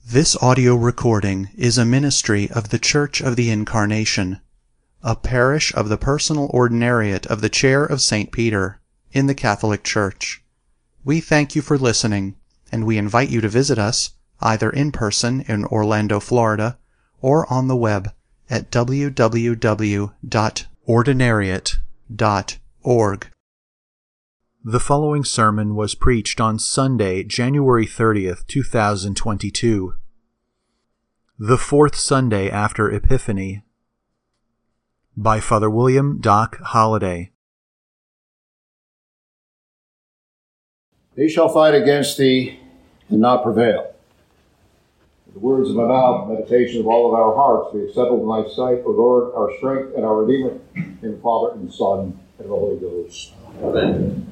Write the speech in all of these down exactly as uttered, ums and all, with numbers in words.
This audio recording is a ministry of the Church of the Incarnation, a parish of the personal ordinariate of the Chair of Saint Peter in the Catholic Church. We thank you for listening, and we invite you to visit us either in person in Orlando, Florida, or on the web at w w w dot ordinariate dot org. The following sermon was preached on Sunday, January thirtieth, two thousand twenty-two, the fourth Sunday after Epiphany, by Father William Doc Holliday. They shall fight against thee and not prevail. The words of my mouth, the meditation of all of our hearts, be acceptable in thy sight, O Lord, our strength and our Redeemer, in the Father and the Son and the Holy Ghost. Amen.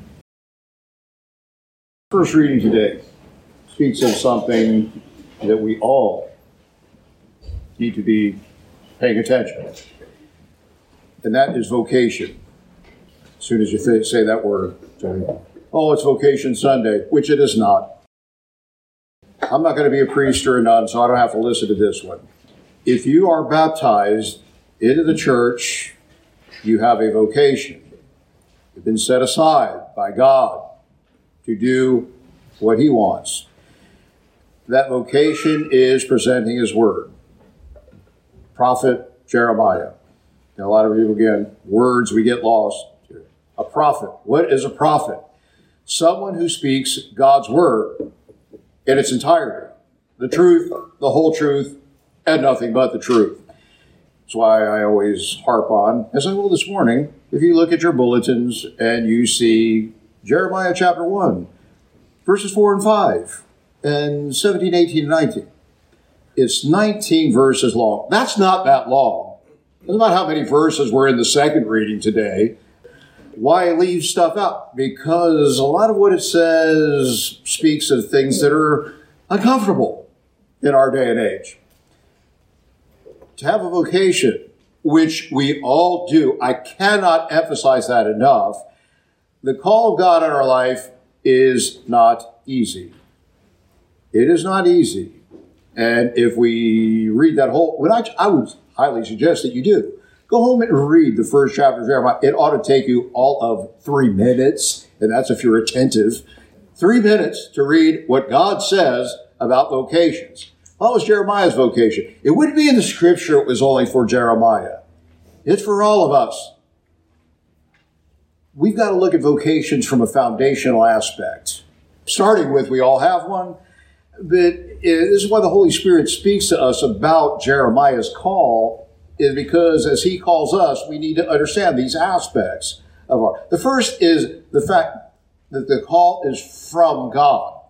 First reading today speaks of something that we all need to be paying attention, and that is vocation. As soon as you th- say that word, oh, it's Vocation Sunday, which it is not. I'm not going to be a priest or a nun, so I don't have to listen to this one. If you are baptized into the church, you have a vocation. You've been set aside by God to do what he wants. That vocation is presenting his word. Prophet Jeremiah. Now, a lot of you, again, words, we get lost. A prophet. What is a prophet? Someone who speaks God's word in its entirety. The truth, the whole truth, and nothing but the truth. That's why I always harp on, as I will this morning, if you look at your bulletins and you see Jeremiah chapter one, verses four and five, and seventeen, eighteen, and nineteen. It's nineteen verses long. That's not that long. It's not how many verses were in the second reading today. Why leave stuff out? Because a lot of what it says speaks of things that are uncomfortable in our day and age. To have a vocation, which we all do, I cannot emphasize that enough. The call of God in our life is not easy. It is not easy. And if we read that whole, what I, I would highly suggest that you do. Go home and read the first chapter of Jeremiah. It ought to take you all of three minutes, and that's if you're attentive. Three minutes to read what God says about vocations. What was Jeremiah's vocation? It wouldn't be in the scripture it was only for Jeremiah. It's for all of us. We've got to look at vocations from a foundational aspect. Starting with, we all have one, but this is why the Holy Spirit speaks to us about Jeremiah's call, is because as he calls us, we need to understand these aspects of our. The first is the fact that the call is from God.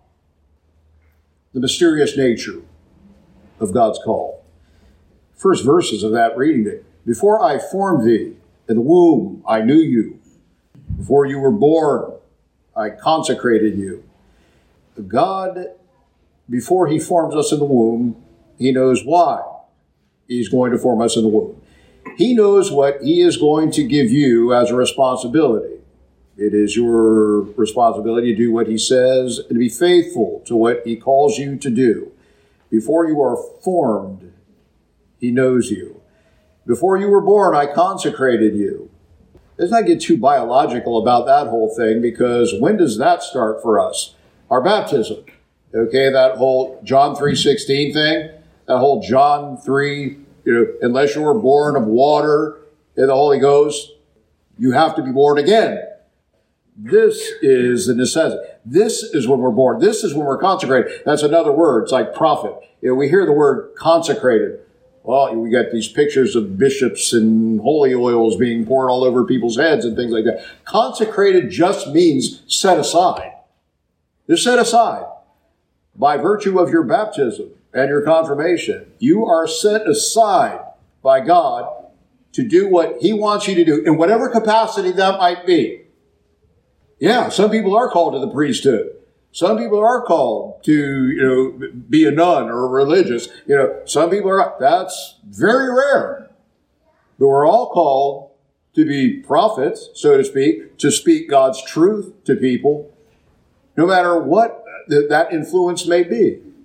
The mysterious nature of God's call. First verses of that reading. Before I formed thee in the womb, I knew you. Before you were born, I consecrated you. God, before he forms us in the womb, he knows why he's going to form us in the womb. He knows what he is going to give you as a responsibility. It is your responsibility to do what he says and to be faithful to what he calls you to do. Before you are formed, he knows you. Before you were born, I consecrated you. Let's not get too biological about that whole thing, because when does that start for us? Our baptism. Okay, that whole John three sixteen thing, that whole John three, you know, unless you were born of water and the Holy Ghost, you have to be born again. This is the necessity. This is when we're born. This is when we're consecrated. That's another word. It's like prophet. You know, we hear the word consecrated. Well, we got these pictures of bishops and holy oils being poured all over people's heads and things like that. Consecrated just means set aside. They're set aside. By virtue of your baptism and your confirmation, you are set aside by God to do what he wants you to do in whatever capacity that might be. Yeah, some people are called to the priesthood. Some people are called to, you know, be a nun or a religious. You know, some people are, that's very rare. But we're all called to be prophets, so to speak, to speak God's truth to people, no matter what that influence may be.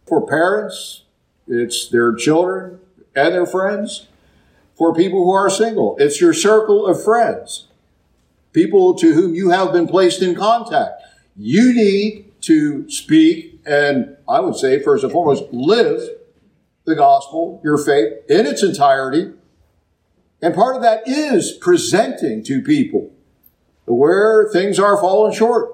For parents, it's their children and their friends. For people who are single, it's your circle of friends. People to whom you have been placed in contact. You need to speak and, I would say, first and foremost, live the gospel, your faith, in its entirety. And part of that is presenting to people where things are falling short.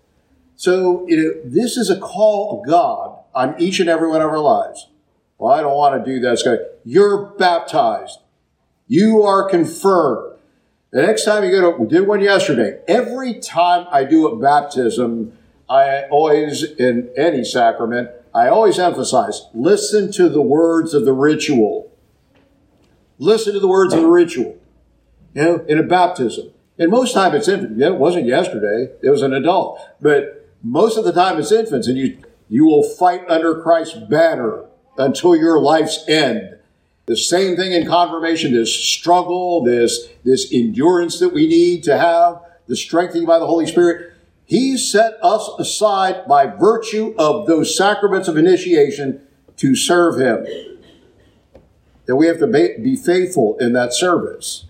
So you know, this is a call of God on each and every one of our lives. Well, I don't want to do that. Scott. You're baptized. You are confirmed. The next time you go to, we did one yesterday. Every time I do a baptism, I always, in any sacrament, I always emphasize, listen to the words of the ritual. Listen to the words of the ritual. You know, in a baptism. And most time it's infant. It wasn't yesterday. It was an adult. But most of the time it's infants. And you, you will fight under Christ's banner until your life's end. The same thing in confirmation, this struggle, this, this endurance that we need to have, the strengthening by the Holy Spirit. He set us aside by virtue of those sacraments of initiation to serve Him. And we have to be faithful in that service.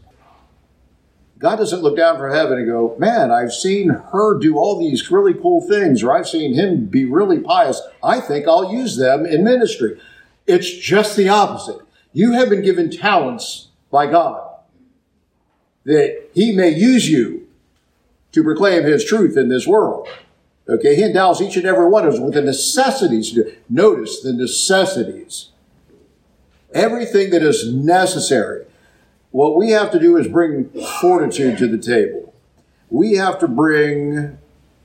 God doesn't look down from heaven and go, man, I've seen her do all these really cool things, or I've seen him be really pious. I think I'll use them in ministry. It's just the opposite. You have been given talents by God that He may use you to proclaim His truth in this world. Okay, He endows each and every one of us with the necessities. Notice the necessities. Everything that is necessary. What we have to do is bring fortitude to the table. We have to bring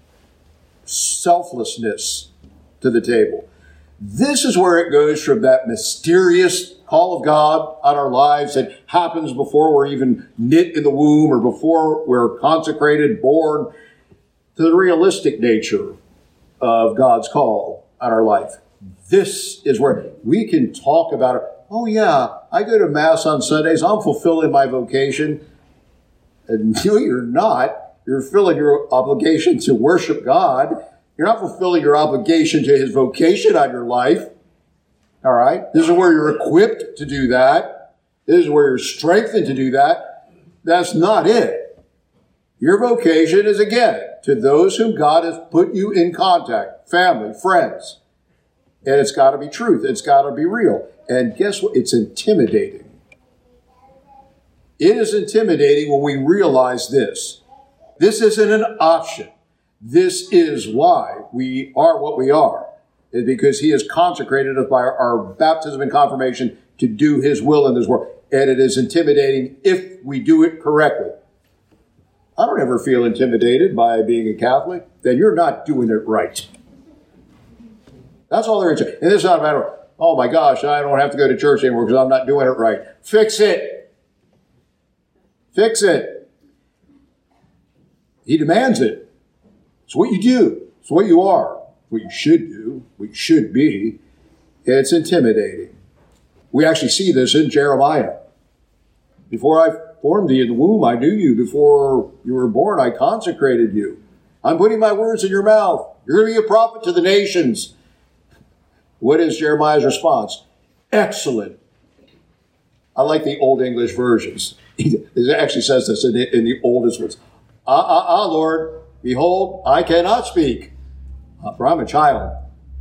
selflessness to the table. This is where it goes from that mysterious call of God on our lives that happens before we're even knit in the womb or before we're consecrated, born, to the realistic nature of God's call on our life. This is where we can talk about it. Oh yeah, I go to Mass on Sundays. I'm fulfilling my vocation. And no, you're not. You're fulfilling your obligation to worship God. You're not fulfilling your obligation to His vocation on your life. All right? This is where you're equipped to do that. This is where you're strengthened to do that. That's not it. Your vocation is, again, to those whom God has put you in contact, family, friends. And it's got to be truth. It's got to be real. And guess what? It's intimidating. It is intimidating when we realize this. This isn't an option. This is why we are what we are. It's because He has consecrated us by our, our baptism and confirmation to do His will in this world. And it is intimidating if we do it correctly. I don't ever feel intimidated by being a Catholic. Then you're not doing it right. That's all there is. And it's not a matter of, oh my gosh, I don't have to go to church anymore because I'm not doing it right. Fix it. Fix it. He demands it. It's what you do. It's what you are. What you should do. What you should be. It's intimidating. We actually see this in Jeremiah. Before I formed thee in the womb, I knew you. Before you were born, I consecrated you. I'm putting my words in your mouth. You're going to be a prophet to the nations. What is Jeremiah's response? Excellent. I like the Old English versions. It actually says this in the, in the oldest ones. Ah, ah, ah, Lord, behold, I cannot speak, for I'm a child.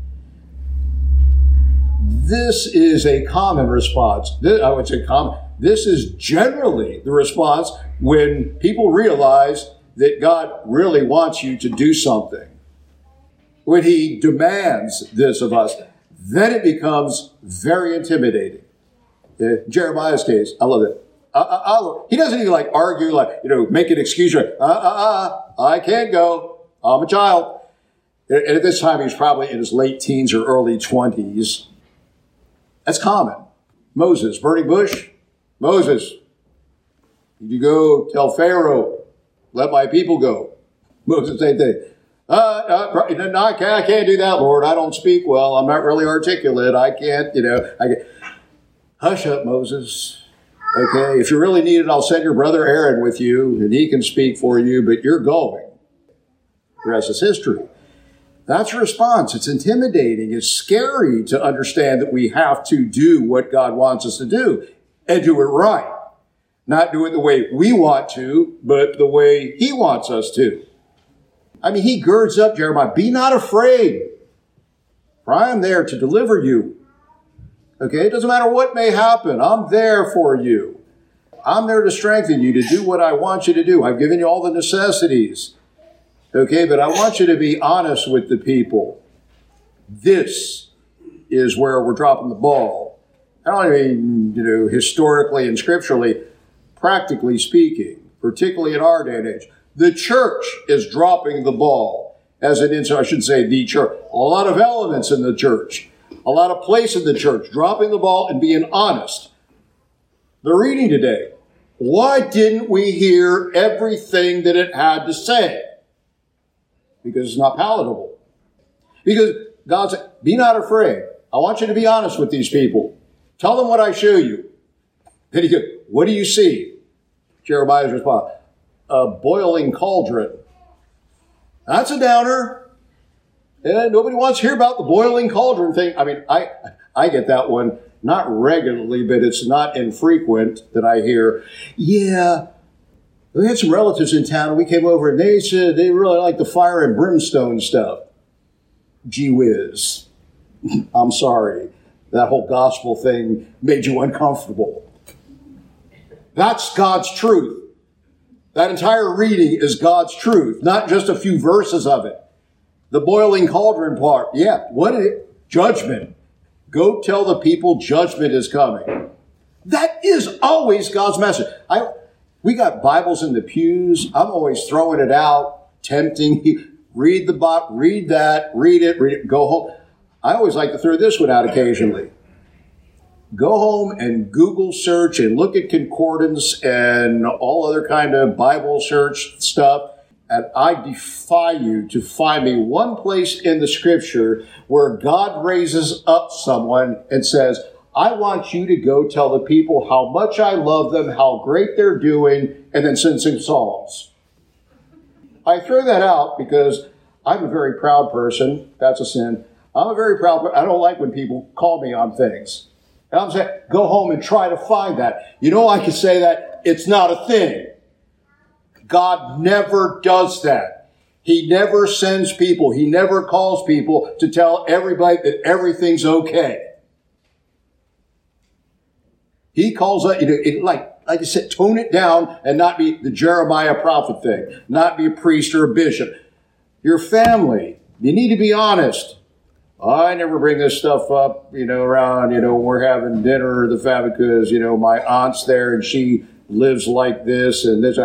This is a common response. This, I would say common. This is generally the response when people realize that God really wants you to do something. When He demands this of us, then it becomes very intimidating. In Jeremiah's case, I love it. Uh, uh, uh, he doesn't even like argue, like, you know, make an excuse. Right? Uh, uh, uh, I can't go. I'm a child. And at this time, he's probably in his late teens or early twenties. That's common. Moses, burning bush. Moses, you go tell Pharaoh, let my people go. Moses, same thing. Uh, uh, no, I can't, I can't do that, Lord. I don't speak well. I'm not really articulate. I can't, you know. I can't. Hush up, Moses. Okay, if you really need it, I'll send your brother Aaron with you, and he can speak for you, but you're going. The rest is history. That's a response. It's intimidating. It's scary to understand that we have to do what God wants us to do and do it right. Not do it the way we want to, but the way he wants us to. I mean, he girds up Jeremiah. Be not afraid, for I am there to deliver you. Okay, it doesn't matter what may happen. I'm there for you. I'm there to strengthen you, to do what I want you to do. I've given you all the necessities. Okay, but I want you to be honest with the people. This is where we're dropping the ball. I don't mean, you know, historically and scripturally, practically speaking, particularly in our day and age. The church is dropping the ball. As an insert, I should say the church. A lot of elements in the church. A lot of place in the church. Dropping the ball and being honest. The reading today. Why didn't we hear everything that it had to say? Because it's not palatable. Because God said, be not afraid. I want you to be honest with these people. Tell them what I show you. Then he goes, what do you see? Jeremiah's response, a boiling cauldron. That's a downer. And nobody wants to hear about the boiling cauldron thing. I mean, I I get that one, not regularly, but it's not infrequent that I hear, yeah, we had some relatives in town and we came over and they said they really like the fire and brimstone stuff. Gee whiz. I'm sorry. That whole gospel thing made you uncomfortable. That's God's truth. That entire reading is God's truth, not just a few verses of it. The boiling cauldron part, yeah, what is it? Judgment. Go tell the people judgment is coming. That is always God's message. I, we got Bibles in the pews. I'm always throwing it out, tempting. Read the Bible, read that, read it, read it, go home. I always like to throw this one out occasionally. Go home and Google search and look at concordance and all other kind of Bible search stuff. And I defy you to find me one place in the scripture where God raises up someone and says, I want you to go tell the people how much I love them, how great they're doing, and then sing some songs. I throw that out because I'm a very proud person. That's a sin. I'm a very proud person. I don't like when people call me on things. And I'm saying, go home and try to find that. You know, I can say that it's not a thing. God never does that. He never sends people. He never calls people to tell everybody that everything's okay. He calls it, you know, it, like, like I said, tone it down and not be the Jeremiah prophet thing, not be a priest or a bishop. Your family, you need to be honest. I never bring this stuff up, you know, around, you know, when we're having dinner or the family because, you know, my aunt's there and she lives like this and this.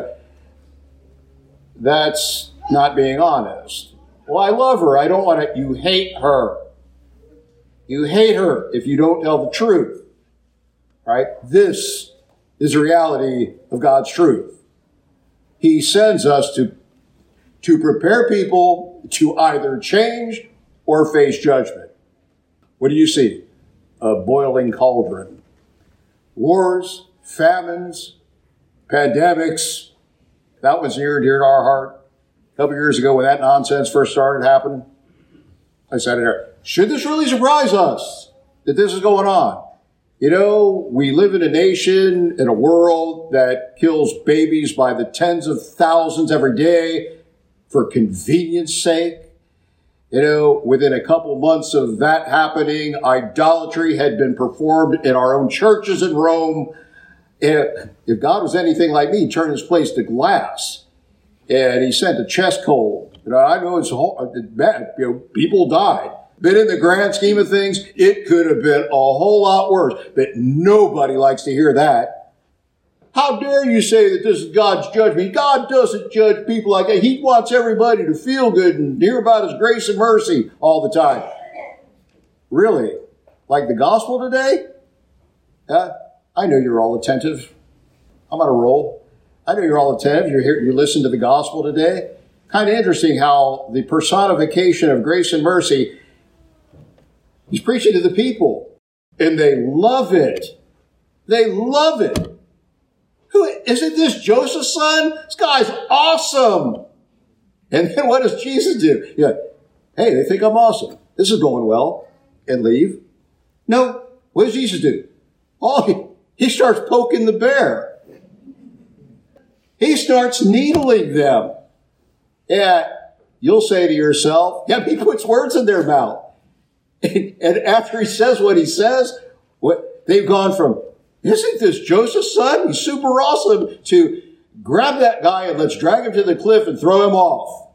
That's not being honest. Well, I love her. I don't want to. You hate her. You hate her if you don't tell the truth. Right? This is the reality of God's truth. He sends us to, to prepare people to either change or face judgment. What do you see? A boiling cauldron. Wars, famines, pandemics. That was near and dear to our heart. A couple years ago when that nonsense first started happening, I said here, should this really surprise us that this is going on? You know, we live in a nation, in a world that kills babies by the tens of thousands every day for convenience sake. You know, within a couple months of that happening, idolatry had been performed in our own churches in Rome. If, if God was anything like me, he'd turn his place to glass. And he sent a chest cold. You know, I know it's bad. You know, people died. But in the grand scheme of things, it could have been a whole lot worse. But nobody likes to hear that. How dare you say that this is God's judgment? God doesn't judge people like that. He wants everybody to feel good and hear about his grace and mercy all the time. Really? Like the gospel today? Uh, I know you're all attentive. I'm on a roll. I know you're all attentive. You're here. You listen to the gospel today. Kind of interesting how the personification of grace and mercy, he's preaching to the people, and they love it. They love it. Who isn't this Joseph's son? This guy's awesome. And then what does Jesus do? Yeah, Hey, they think I'm awesome. This is going well. And leave. No. What does Jesus do? Oh, he, he starts poking the bear. He starts needling them. And you'll say to yourself, yeah, he puts words in their mouth. And, and after he says what he says, what they've gone from, isn't this Joseph's son? He's super awesome, to grab that guy and let's drag him to the cliff and throw him off.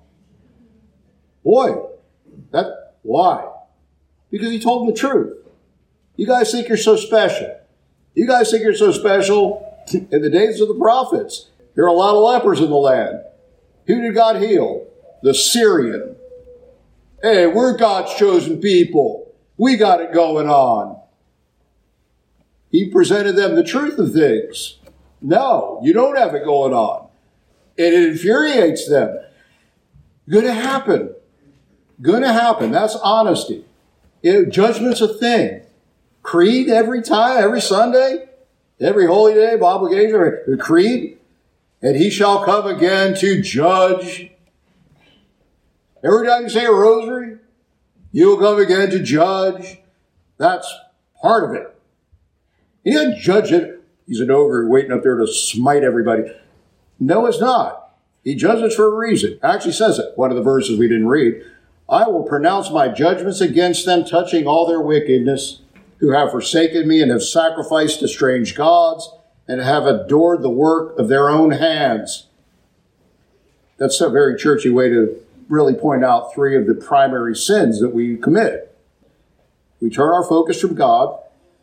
Boy, that, why? Because he told them the truth. You guys think you're so special. You guys think you're so special in the days of the prophets. There are a lot of lepers in the land. Who did God heal? The Syrian. Hey, we're God's chosen people. We got it going on. He presented them the truth of things. No, you don't have it going on. And it infuriates them. Going to happen. Going to happen. That's honesty. It, judgment's a thing. Creed every time, every Sunday, every holy day of obligation, the creed. And he shall come again to judge. Every time you say a rosary, you'll come again to judge. That's part of it. He doesn't judge it. He's an ogre waiting up there to smite everybody. No, it's not. He judges for a reason. Actually says it. One of the verses we didn't read. I will pronounce my judgments against them, touching all their wickedness, who have forsaken me and have sacrificed to strange gods, and have adored the work of their own hands. That's a very churchy way to really point out three of the primary sins that we commit. We turn our focus from God.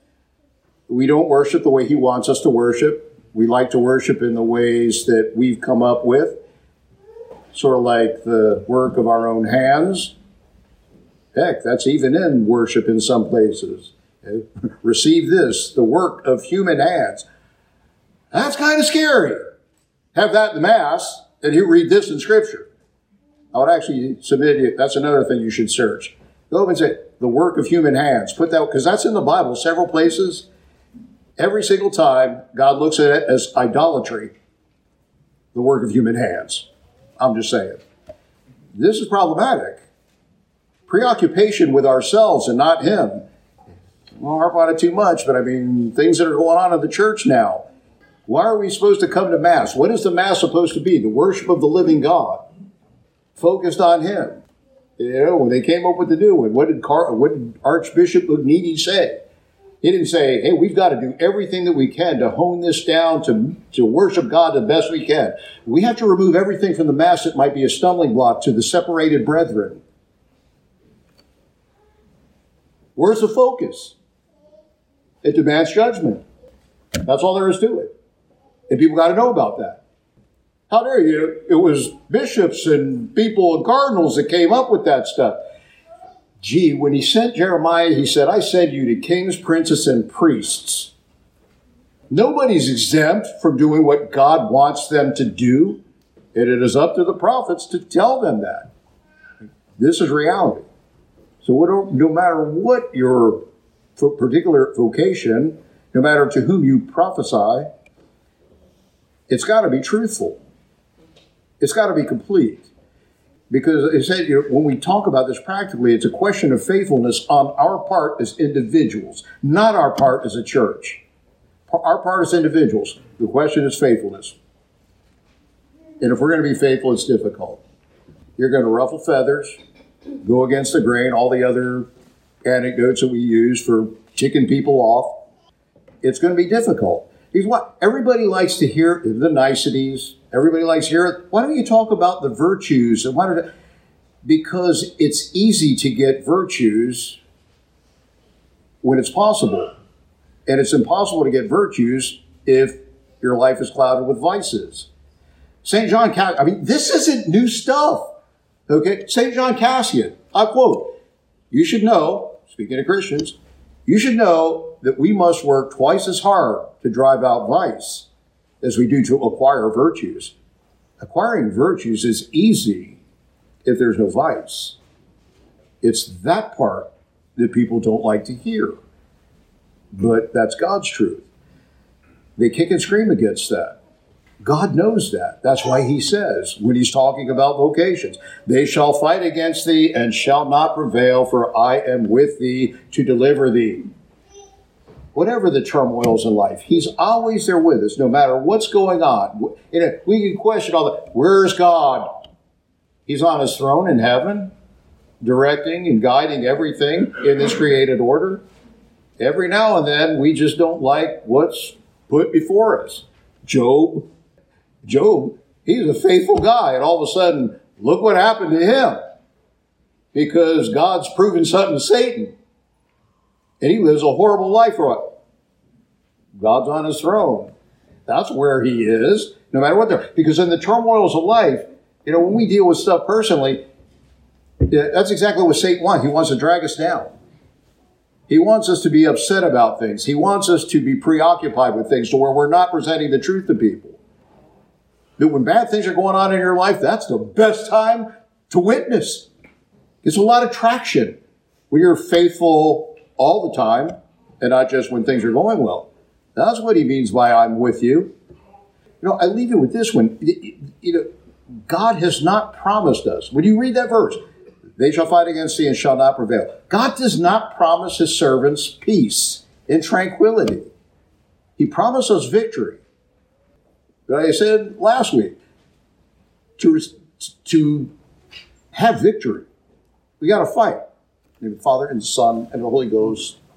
We don't worship the way he wants us to worship. We like to worship in the ways that we've come up with, sort of like the work of our own hands. Heck, that's even in worship in some places. Receive this, the work of human hands. That's kind of scary. Have that in the Mass, and you read this in Scripture. I would actually submit it. That's another thing you should search. Go over and say, the work of human hands. Put that, because that's in the Bible, several places. Every single time, God looks at it as idolatry, the work of human hands. I'm just saying. This is problematic. Preoccupation with ourselves and not him. I won't harp on it too much, but I mean, things that are going on in the church now. Why are we supposed to come to Mass? What is the Mass supposed to be? The worship of the living God. Focused on him. You know, when they came up with the new one, what did, Car- what did Archbishop Ugnini say? He didn't say, hey, we've got to do everything that we can to hone this down, to, to worship God the best we can. We have to remove everything from the Mass that might be a stumbling block to the separated brethren. Where's the focus? It demands judgment. That's all there is to it. And people got to know about that. How dare you? It was bishops and people and cardinals that came up with that stuff. Gee, when he sent Jeremiah, he said, I send you to kings, princes, and priests. Nobody's exempt from doing what God wants them to do. And it is up to the prophets to tell them that. This is reality. So what, no matter what your particular vocation, no matter to whom you prophesy, it's got to be truthful. It's got to be complete. Because it said, you know, when we talk about this practically, it's a question of faithfulness on our part as individuals, not our part as a church. Our part as individuals. The question is faithfulness. And if we're going to be faithful, it's difficult. You're going to ruffle feathers, go against the grain, all the other anecdotes that we use for ticking people off. It's going to be difficult. Because what everybody likes to hear the niceties. Everybody likes to hear it. Why don't you talk about the virtues? And why don't it, because it's easy to get virtues when it's possible. And it's impossible to get virtues if your life is clouded with vices. Saint John Cassian, I mean, this isn't new stuff. Okay? Saint John Cassian, I quote, you should know, speaking to Christians, you should know that we must work twice as hard to drive out vice as we do to acquire virtues. Acquiring virtues is easy if there's no vice. It's that part that people don't like to hear. But that's God's truth. They kick and scream against that. God knows that. That's why he says, when he's talking about vocations, they shall fight against thee and shall not prevail, for I am with thee to deliver thee. Whatever the turmoils in life, he's always there with us, no matter what's going on. You know, we can question all that. Where's God? He's on his throne in heaven, directing and guiding everything in this created order. Every now and then, we just don't like what's put before us. Job, Job, he's a faithful guy, and all of a sudden, look what happened to him. Because God's proven something to Satan. And he lives a horrible life for it. God's on his throne. That's where he is, no matter what they're. Because in the turmoils of life, you know, when we deal with stuff personally, that's exactly what Satan wants. He wants to drag us down. He wants us to be upset about things. He wants us to be preoccupied with things to where we're not presenting the truth to people. That when bad things are going on in your life, that's the best time to witness. It's a lot of traction when you're faithful all the time and not just when things are going well. That's what he means by I'm with you. You know, I leave you with this one. You know, God has not promised us. When you read that verse, they shall fight against thee and shall not prevail. God does not promise his servants peace and tranquility. He promised us victory. But I said last week, to, to have victory, we got to fight. In the Father and the Son and the Holy Ghost.